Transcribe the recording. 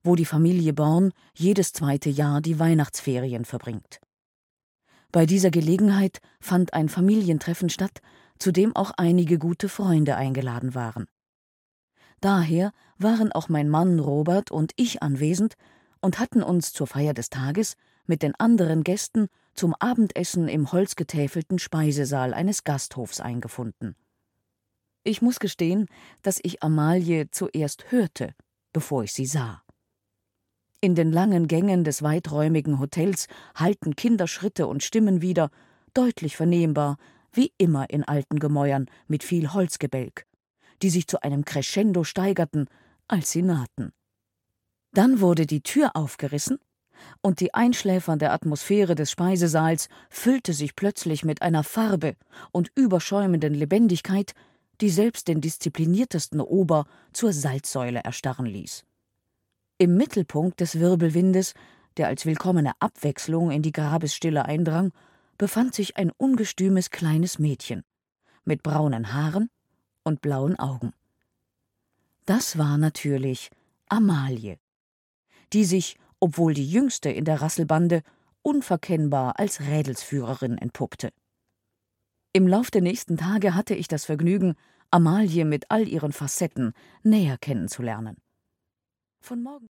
wo die Familie Born jedes zweite Jahr die Weihnachtsferien verbringt. Bei dieser Gelegenheit fand ein Familientreffen statt, zu dem auch einige gute Freunde eingeladen waren. Daher waren auch mein Mann Robert und ich anwesend und hatten uns zur Feier des Tages mit den anderen Gästen zum Abendessen im holzgetäfelten Speisesaal eines Gasthofs eingefunden. Ich muss gestehen, dass ich Amalie zuerst hörte, bevor ich sie sah. In den langen Gängen des weiträumigen Hotels hallten Kinderschritte und Stimmen wieder, deutlich vernehmbar, wie immer in alten Gemäuern mit viel Holzgebälk, die sich zu einem Crescendo steigerten, als sie nahten. Dann wurde die Tür aufgerissen, und die einschläfernde Atmosphäre des Speisesaals füllte sich plötzlich mit einer Farbe und überschäumenden Lebendigkeit, die selbst den diszipliniertesten Ober zur Salzsäule erstarren ließ. Im Mittelpunkt des Wirbelwindes, der als willkommene Abwechslung in die Grabesstille eindrang, befand sich ein ungestümes kleines Mädchen mit braunen Haaren und blauen Augen. Das war natürlich Amalie, die sich, obwohl die jüngste in der Rasselbande, unverkennbar als Rädelsführerin entpuppte. Im Lauf der nächsten Tage hatte ich das Vergnügen, Amalie mit all ihren Facetten näher kennenzulernen. Von morgen